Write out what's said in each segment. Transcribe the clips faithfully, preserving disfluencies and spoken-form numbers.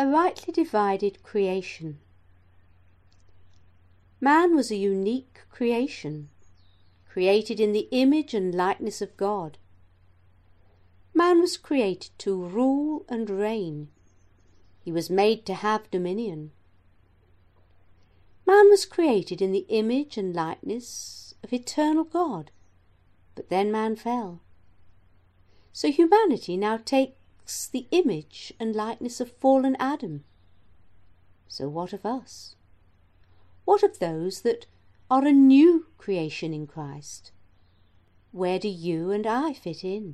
A rightly divided creation. Man was a unique creation, created in the image and likeness of God. Man was created to rule and reign. He was made to have dominion. Man was created in the image and likeness of eternal God, but then man fell. So humanity now takes the image and likeness of fallen Adam. So what of us? What of those that are a new creation in Christ? Where do you and I fit in?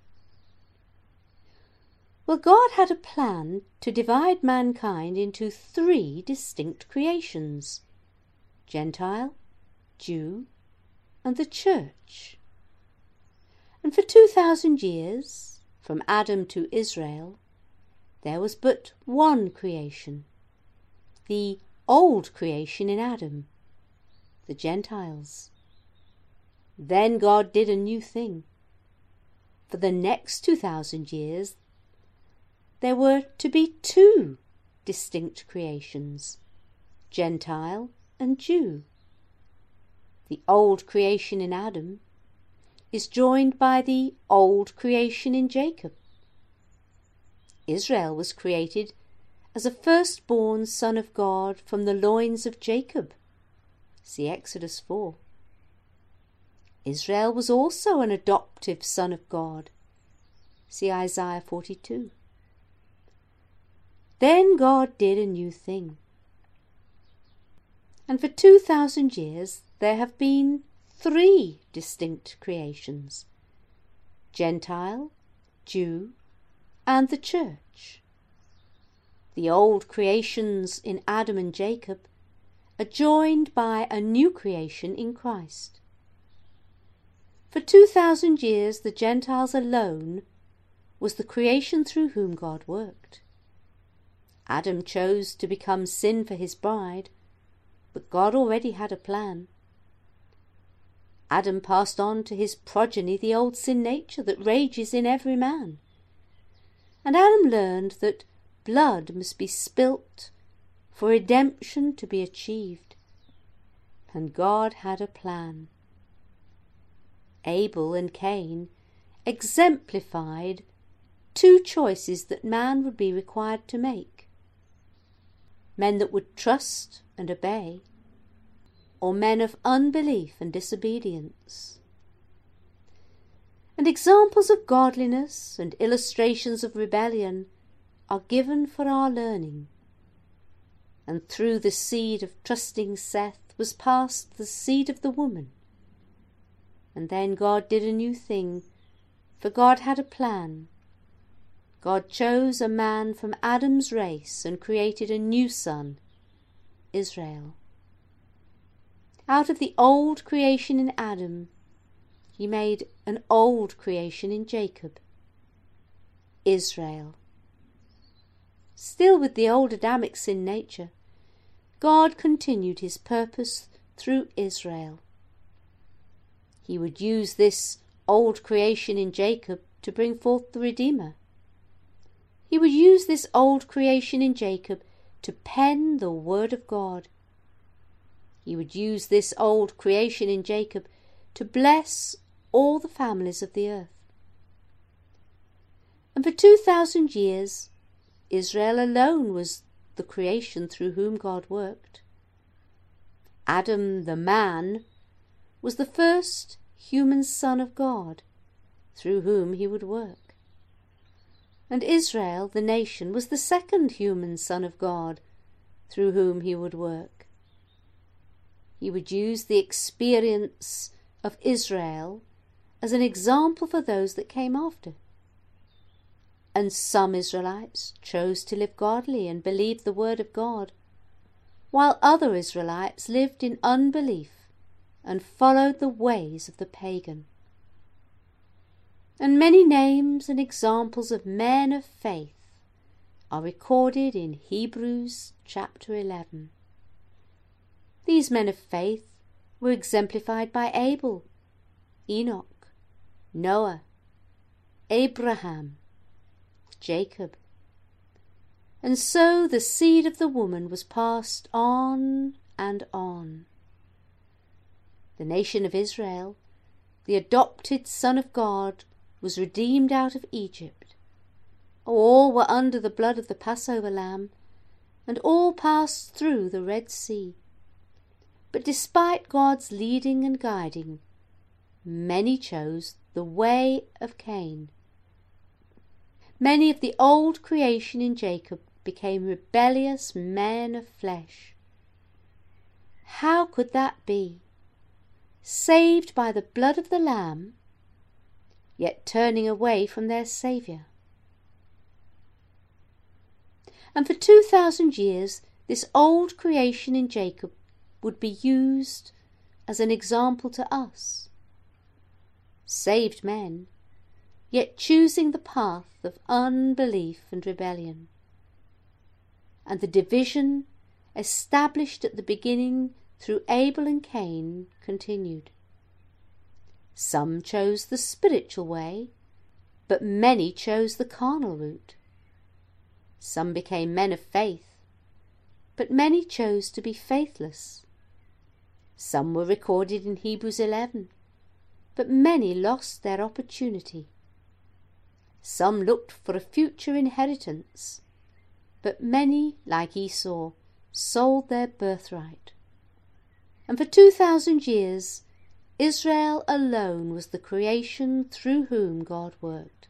Well, God had a plan to divide mankind into three distinct creations: Gentile, Jew, and the Church. And for two thousand years, from Adam to Israel, there was but one creation, the old creation in Adam, the Gentiles. Then God did a new thing. For the next two thousand years, there were to be two distinct creations, Gentile and Jew. The old creation in Adam is joined by the old creation in Jacob. Israel was created as a firstborn son of God from the loins of Jacob. See Exodus four. Israel was also an adoptive son of God. See Isaiah forty-two. Then God did a new thing. And for two thousand years there have been three distinct creations: Gentile, Jew, and the Church. The old creations in Adam and Jacob are joined by a new creation in Christ. For two thousand years the Gentiles alone was the creation through whom God worked. Adam chose to become sin for his bride, but God already had a plan. Adam passed on to his progeny the old sin nature that rages in every man. And Adam learned that blood must be spilt for redemption to be achieved. And God had a plan. Abel and Cain exemplified two choices that man would be required to make: men that would trust and obey, or men of unbelief and disobedience. And examples of godliness and illustrations of rebellion are given for our learning. And through the seed of trusting Seth was passed the seed of the woman. And then God did a new thing, for God had a plan. God chose a man from Adam's race and created a new son, Israel. Out of the old creation in Adam, he made an old creation in Jacob, Israel. Still with the old Adamic sin nature, God continued his purpose through Israel. He would use this old creation in Jacob to bring forth the Redeemer. He would use this old creation in Jacob to pen the word of God. He would use this old creation in Jacob to bless all the families of the earth. And for two thousand years, Israel alone was the creation through whom God worked. Adam, the man, was the first human son of God, through whom he would work. And Israel, the nation, was the second human son of God, through whom he would work. He would use the experience of Israel as an example for those that came after. And some Israelites chose to live godly and believe the word of God, while other Israelites lived in unbelief and followed the ways of the pagan. And many names and examples of men of faith are recorded in Hebrews chapter eleven. These men of faith were exemplified by Abel, Enoch, Noah, Abraham, Jacob. And so the seed of the woman was passed on and on. The nation of Israel, the adopted Son of God, was redeemed out of Egypt. All were under the blood of the Passover lamb, and all passed through the Red Sea. But despite God's leading and guiding, many chose the way of Cain. Many of the old creation in Jacob became rebellious men of flesh. How could that be? Saved by the blood of the Lamb, yet turning away from their Saviour. And for two thousand years this old creation in Jacob would be used as an example to us. Saved men, yet choosing the path of unbelief and rebellion. And the division established at the beginning through Abel and Cain continued. Some chose the spiritual way, but many chose the carnal route. Some became men of faith, but many chose to be faithless. Some were recorded in Hebrews eleven, but many lost their opportunity. Some looked for a future inheritance, but many, like Esau, sold their birthright. And for two thousand years, Israel alone was the creation through whom God worked.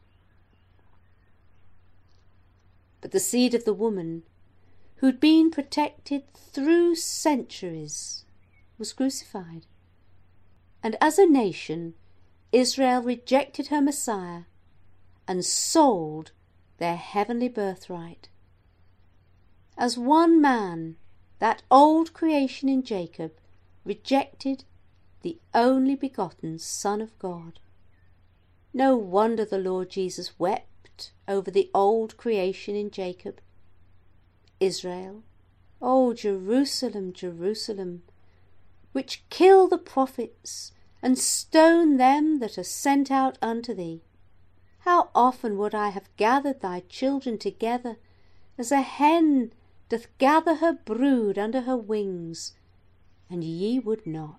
But the seed of the woman, who'd been protected through centuries, was crucified. And as a nation, Israel rejected her Messiah and sold their heavenly birthright. As one man, that old creation in Jacob rejected the only begotten Son of God. No wonder the Lord Jesus wept over the old creation in Jacob. Israel, O Jerusalem, Jerusalem, which kill the prophets and stone them that are sent out unto thee. How often would I have gathered thy children together, as a hen doth gather her brood under her wings, and ye would not.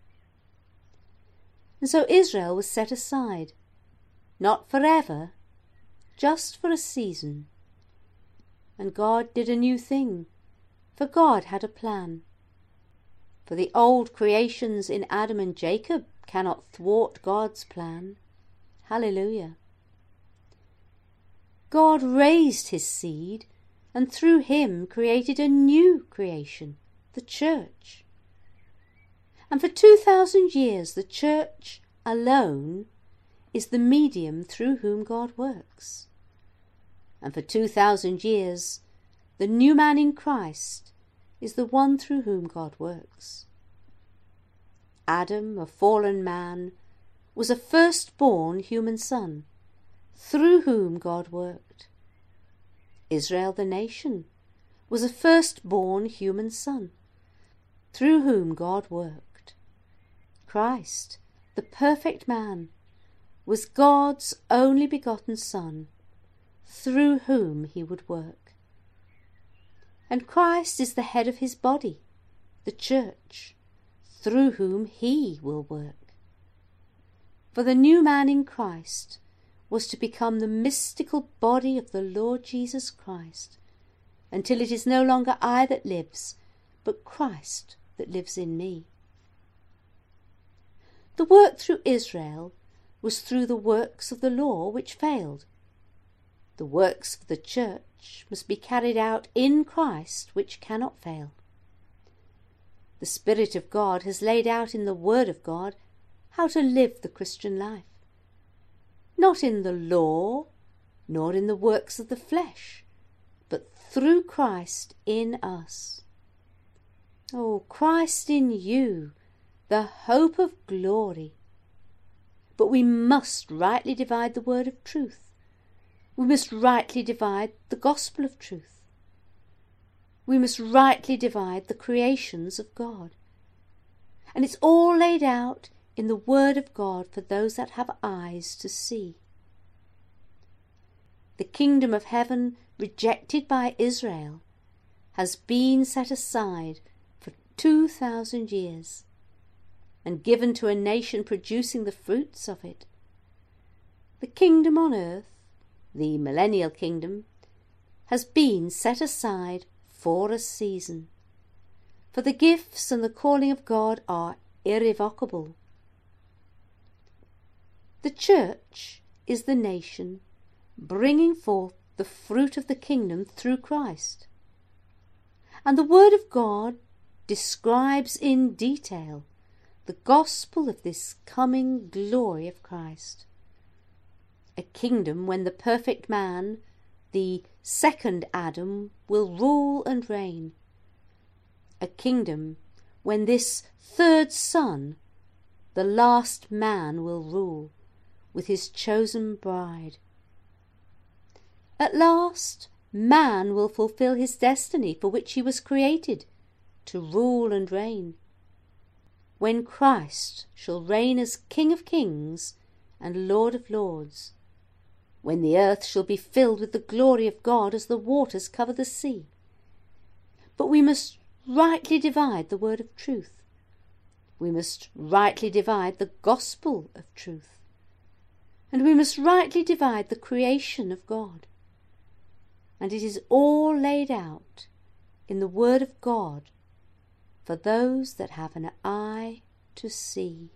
And so Israel was set aside, not forever, just for a season. And God did a new thing, for God had a plan. For the old creations in Adam and Jacob cannot thwart God's plan. Hallelujah. God raised his seed, and through him created a new creation, the church. And for two thousand years the church alone is the medium through whom God works. And for two thousand years the new man in Christ is the one through whom God works. Adam, a fallen man, was a firstborn human son, through whom God worked. Israel, the nation, was a firstborn human son, through whom God worked. Christ, the perfect man, was God's only begotten Son, through whom he would work. And Christ is the head of his body, the church, through whom he will work. For the new man in Christ was to become the mystical body of the Lord Jesus Christ, until it is no longer I that lives, but Christ that lives in me. The work through Israel was through the works of the law which failed. The works of the church must be carried out in Christ which cannot fail. The Spirit of God has laid out in the Word of God how to live the Christian life. Not in the law, nor in the works of the flesh, but through Christ in us. Oh, Christ in you, the hope of glory. But we must rightly divide the word of truth. We must rightly divide the gospel of truth. We must rightly divide the creations of God. And it's all laid out in the word of God for those that have eyes to see. The kingdom of heaven rejected by Israel, has been set aside for two thousand years and given to a nation producing the fruits of it. The kingdom on earth, the millennial kingdom, has been set aside for a season, for the gifts and the calling of God are irrevocable. The church is the nation bringing forth the fruit of the kingdom through Christ. And the Word of God describes in detail the gospel of this coming glory of Christ. A kingdom when the perfect man, the second Adam, will rule and reign. A kingdom when this third Son, the last man, will rule with his chosen bride. At last, man will fulfill his destiny for which he was created, to rule and reign, when Christ shall reign as King of kings and Lord of lords, when the earth shall be filled with the glory of God as the waters cover the sea. But we must rightly divide the word of truth. We must rightly divide the gospel of truth. And we must rightly divide the creation of God. And it is all laid out in the word of God for those that have an eye to see.